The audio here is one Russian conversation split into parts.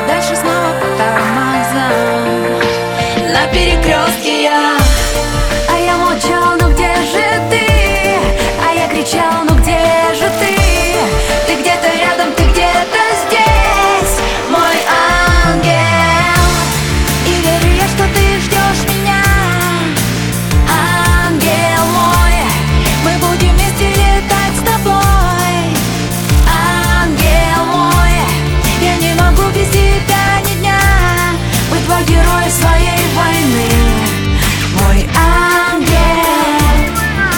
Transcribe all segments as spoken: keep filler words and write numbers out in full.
дальше снова по тормозам. На перекрестке я, а я молчал, ну где же ты? А я кричал, ну где же ты? Ты где-то рядом, ты где-то здесь, мой ангел. И верю я, что ты ждешь меня, ангел мой. Мы будем вместе летать с тобой, ангел мой. Я не могу без тебя ни дня быть твой герой своей войны, мой ангел.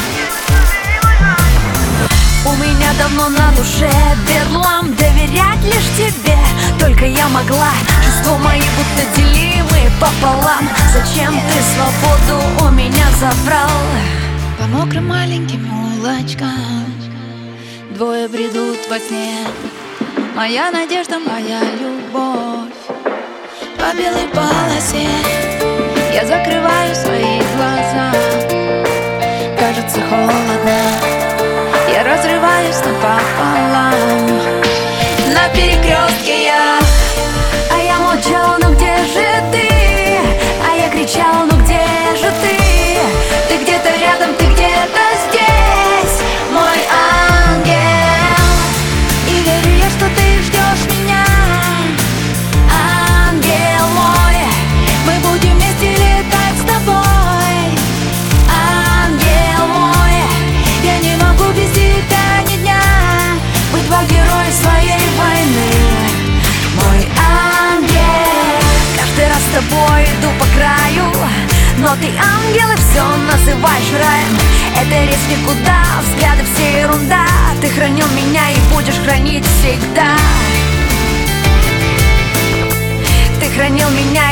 У меня давно на душе бедлам, доверять лишь тебе только я могла. Чувства мои будто делимы пополам. Зачем ты свободу у меня забрал? по мокрым маленьким улочкам двое бредут во сне. Моя надежда, моя любовь по белой полосе. Я закрываю свои глаза, кажется холодно. Я разрываюсь напополам. На перекрестке я, а я молчал, ну где же ты? А я кричал, ну где же ты? Ты где-то рядом, ты где-то здесь, мой ангел. И верю я, что ты ждешь меня, ангел мой. Мы будем вместе летать с тобой, ангел мой. Я не могу без тебя ни дня быть твой герой своей войны, мой ангел. Каждый раз с тобой иду по краю, но ты ангел и все называешь раем. Это речь никуда, взгляды все ерунда. Ты хранил меня и будешь хранить всегда. Ты хранил меня